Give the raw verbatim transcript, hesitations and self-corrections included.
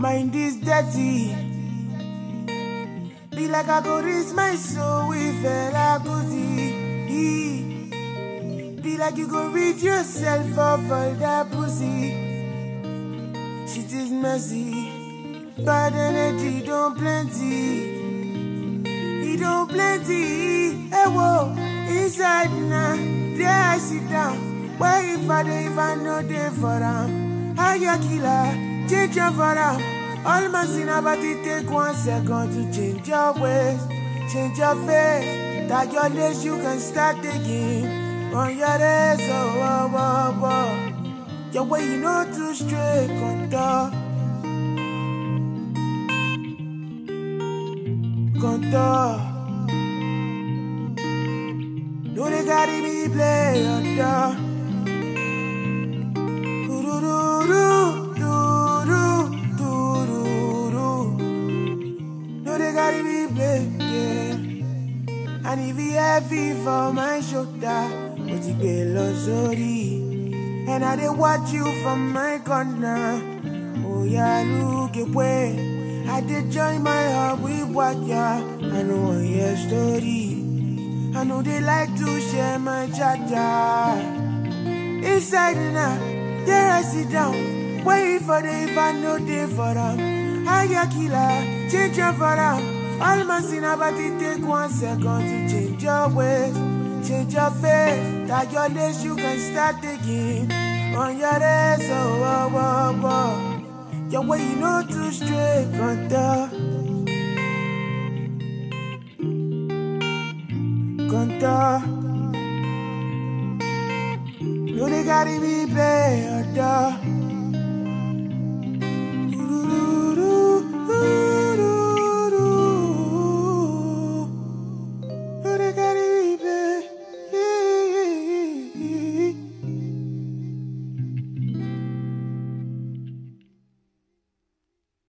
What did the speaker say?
mind is dirty. Be like I go raise my soul with a pussy. Be like you go rid yourself of all that pussy. Shit is messy. Bad energy don't plenty. It don't plenty. Hey whoa, inside now, there I sit down. Why if I dey if I know dey for them? How you killer, change your for them. All my sin about it take one second to change your ways, change your face. That your days you can start again. On your days, oh, oh, oh, oh. Your way you know too straight, contour. Contour. No, they gotta be play on door. No, they gotta be play, yeah. And if he heavy for my shoulder, but he be sorry. And I dey watch you from my corner. Oh yeah, look away. I did join my heart with what ya. I know one your story. I know they like to share my cha-cha. Inside and out, there I sit down. Wait for the if I know they for them. I ya killer, change your for them. All my sin about it take one second to change your ways, change your face. That your days you can start again. On your days, oh, oh, oh, oh. Your way you know too straight, contour. Contour.